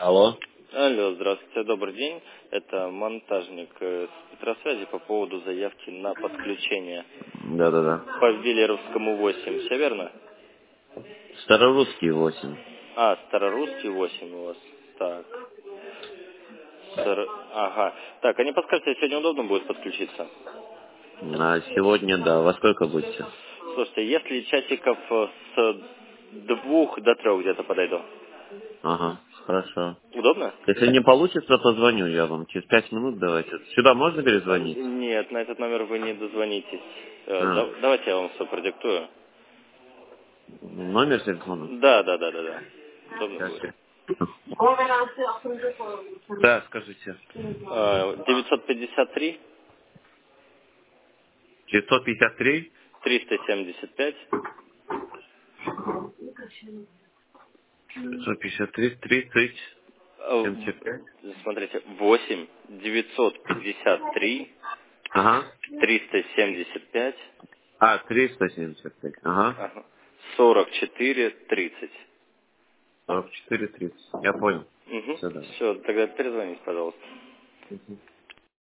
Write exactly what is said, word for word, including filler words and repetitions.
Алло. Алло, здравствуйте, добрый день. Это монтажник э, с Петросвязи по поводу заявки на подключение Да-да-да. по Велеровскому восемь. Все верно? Старорусский восемь. А, Старорусский восемь у вас. Так. Стар- Ага. Так, а не подскажете, сегодня удобно будет подключиться? А сегодня, да. Во сколько будете? Слушайте, если часиков э, с двух до трех где-то подойду. Ага, хорошо. Удобно? Если не получится, позвоню я вам. Через пять минут давайте. Сюда можно перезвонить? Нет, на этот номер вы не дозвонитесь. Э, А, да- давайте я вам все продиктую. номер телефона? Да, да, да, да, да. Удобно Сейчас будет. я. Да, скажите. Э, девятьсот пятьдесят три девятьсот пятьдесят три, триста семьдесят пять девятьсот пятьдесят три, тридцать, э, семьдесят пять. смотрите, восемь девятьсот пятьдесят три Ага. триста семьдесят пять А, триста семьдесят пять. Ага. сорок четыре тридцать. сорок четыре тридцать. Я понял. Угу. Все, да. Все, тогда перезвоните, пожалуйста. Мгм.